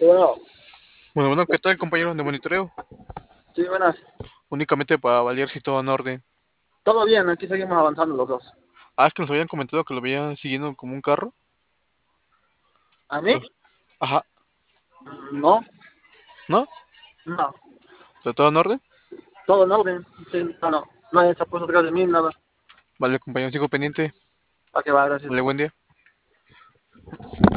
Bueno, Bueno, ¿qué tal, compañeros de monitoreo? sí, buenas. Únicamente para validar si todo en orden. Todo bien, aquí seguimos avanzando los dos. Ah, es que nos habían comentado que lo veían siguiendo como un carro. ¿A mí? Ajá, No, ¿no? no. ¿Pero todo en orden? Todo en orden. Sí, no. Nadie se ha puesto atrás de mí, nada. Vale, compañero, sigo pendiente. ¿Para qué va? Gracias. Vale, buen día.